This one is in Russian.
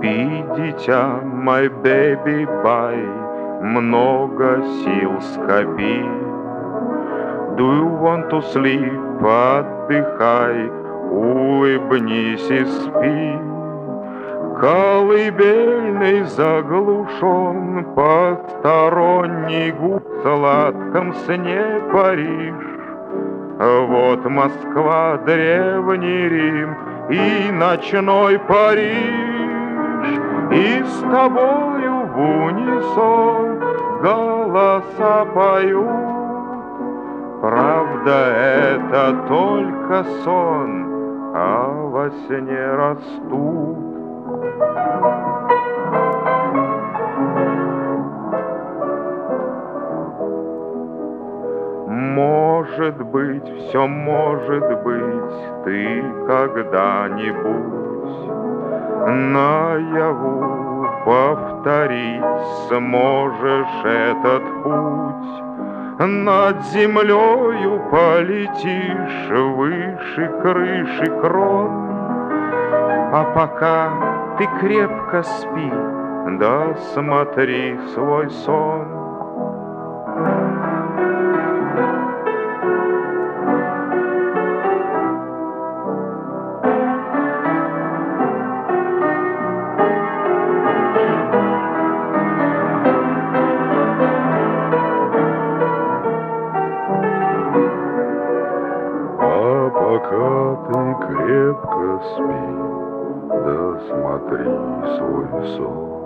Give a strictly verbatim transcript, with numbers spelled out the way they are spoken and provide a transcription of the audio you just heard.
Спи, дитя, my baby bye, много сил скопи. Do you want to sleep? Отдыхай, улыбнись и спи. Колыбельный заглушен, посторонний гул в сладком сне Париж. Вот Москва, древний Рим и ночной Париж. И с тобою в унисон голоса поют. Правда, это только сон, а во сне растут. Может быть, все может быть, ты когда-нибудь наяву повторить сможешь этот путь. Над землею полетишь выше крыши крон. А пока ты крепко спи, да смотри свой сон. Пока ты крепко спи, да смотри свой сон.